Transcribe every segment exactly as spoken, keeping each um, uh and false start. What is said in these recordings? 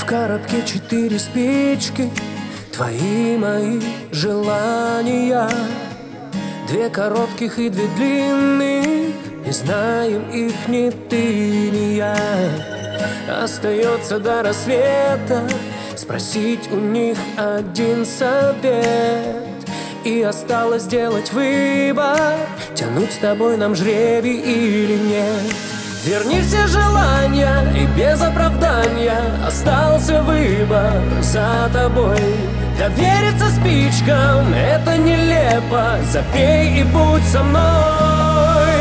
В коробке четыре спички, твои мои желания. Две коротких и две длинных, не знаем их ни ты, ни я. Остается до рассвета спросить у них один совет. И осталось сделать выбор, тянуть с тобой нам жребий или нет. Верни все желания, и без оправдания остался выбор за тобой. Довериться спичкам — это нелепо, запей и будь со мной.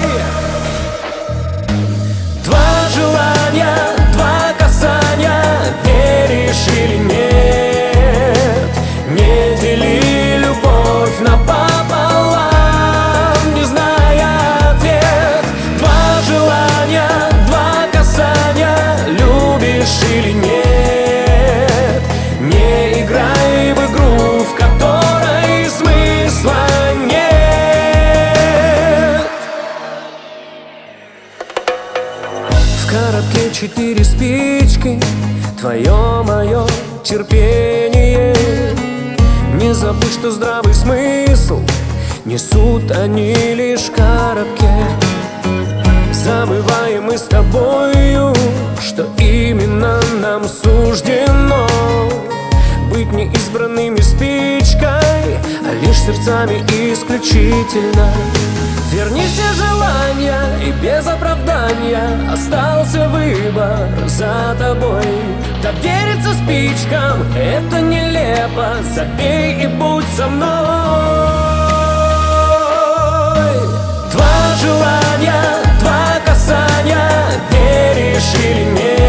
Два желания, два касания, веришь или нет? Не дели любовь напополам, не зная ответ. Два желания, два касания, любишь или нет? Не играй в игру, в которой смысла нет. В коробке четыре спички, твое мое терпение. Не забудь, что здравый смысл несут они лишь в коробке. Забываем мы с тобою, что именно нам суждено быть не избранными спичкой, а лишь сердцами исключительно. Верни все желания, и без оправдания остался выбор за тобой. Довериться спичкам — это нелепо, забей и будь со мной. Два желания, два касания, веришь или нет?